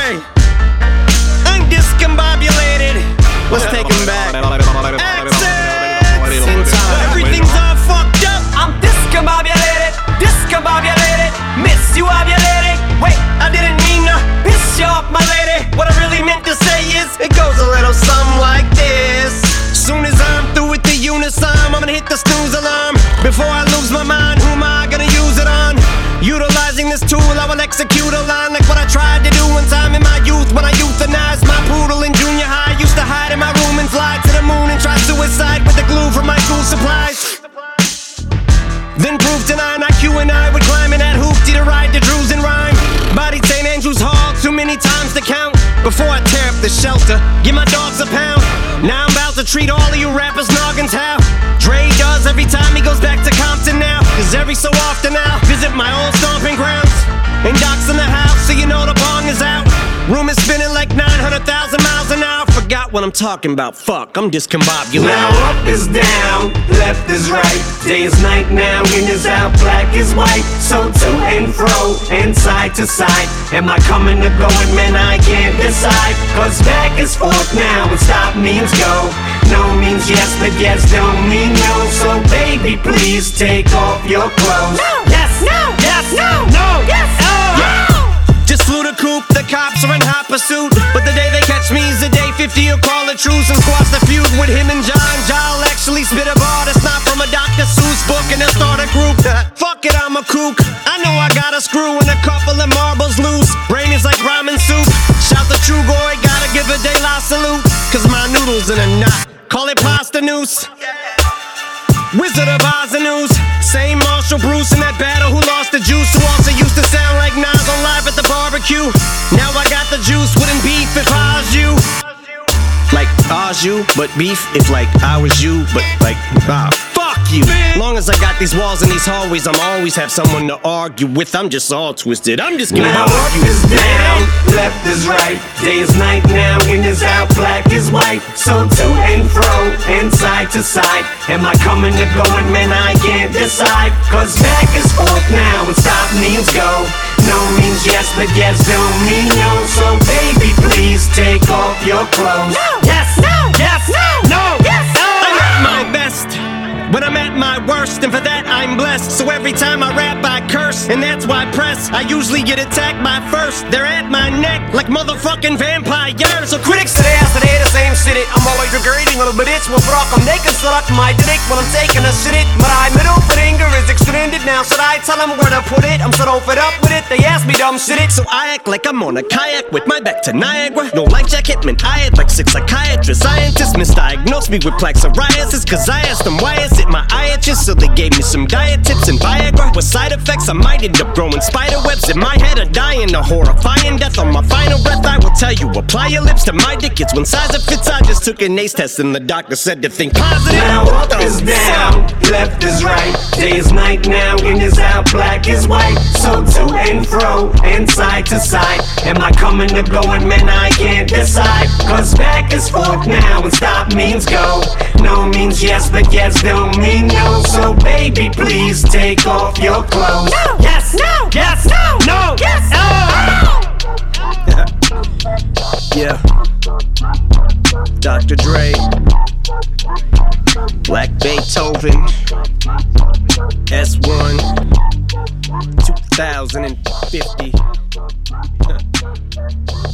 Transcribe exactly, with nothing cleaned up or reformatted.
Dre. I'm discombobulated. Let's take him back. Everything's all fucked up. I'm discombobulated, discombobulated, miss you ovulated. Wait, I didn't mean to piss you off, my lady. What I really meant to say is, it goes a little something like this. Soon as I'm through with the unison, I'm gonna hit the snooze alarm. Before I lose my mind, who am I gonna use it on? Utilizing this tool, I will execute a line like what I tried to do one time in my youth when I euthanized my poodle in junior high. Used to hide in my room and fly to the moon and try suicide with the glue from my school supplies. Then proved to nine I Q and I would climb in that hoopty to ride the Drews and rhyme. Bodied Saint Andrew's Hall too many times to count. Before I tear up the shelter, give my dogs a pound. Now I'm about to treat all of you rappers noggins how Dre does every time he goes back to Compton now. Cause every so often I'll visit my old stomping grounds. And Doc's in the house, so you know the bong is out. Room is spinning like nine hundred thousand miles an hour. Forgot what I'm talking about, fuck, I'm discombobulated. Now up is down, left is right. Day is night now, in is out, black is white. So to and fro, and side to side. Am I coming or going, man, I can't decide. Cause back is forth now, and stop means go. No means yes, but yes don't mean no. So baby, please take off your clothes. No, yes, no, yes, no, no, yes, oh, yeah. Just flew the coop, the cops are in hot pursuit. But the day they catch me is the day fifty will call a truce and squash the feud with him and John. Ja'll actually spit a bar that's not from a Doctor Seuss book, and they'll start a group. Fuck it, I'm a kook. I know I got a screw and a couple of marbles loose. Brain is like ramen soup. Shout the true boy, gotta give a De La salute. Cause my noodles in a knot, call it pasta noose. Wizard of Oz and News. Same Marshall Bruce in that battle who lost the juice, who also used to sound like Nas on Live at the Barbecue. Now I got the juice, wouldn't beef if I was you. Like I was you, but beef if like I was you, but like ah, fuck you. Long as I got these walls and these hallways, I'm always have someone to argue with. I'm just all twisted, I'm just gonna now up is down, left is right. Day is night now, in is out, black is white. So to and fro, and side to side. Am I coming or going, man, I can't decide. Cause back is forth now, and stop means go. No means yes, but yes don't mean no. So baby, please take off your clothes. No, yes, no, yes, no, no, yes, oh. I'm at my best when I'm at my worst, and for that I'm blessed. So every time I rap I curse, and that's why I press. I usually get attacked by first. They're at my neck like motherfucking vampires. So critics today I say the same shit. I'm always regretting a little bit. It's what rock I'm naked, suck my dick when I'm taking a shit. But I middle finger is extended now. Should I tell them where to put it? I'm so fed up with it. They ask me dumb shit. So I act like I'm on a kayak with my back to Niagara. No like Jack Hitman. I had like six psychiatrists. Scientists misdiagnosed me with plaque psoriasis. Cause I asked them why is it my eye itches, so they gave me some diet tips and Viagra. With side effects, I might end up growing spider webs in my head or dying a horrifying death. On my final breath, I will tell you, apply your lips to my dick. It's one size it fits. I just took an A C E test and the doctor said to think positive. Now up is down, left is right. Day is night now, in is out, black is white. So to and fro, and side to side. Am I coming or going, man, I can't decide. Cause back is forth now, and stop means go. No means yes, but yes don't mean no. So baby, please take off your clothes. No, yes, no, yes, no, no, yes, oh. Yeah, Doctor Dre, Black Beethoven, S one, two thousand fifty.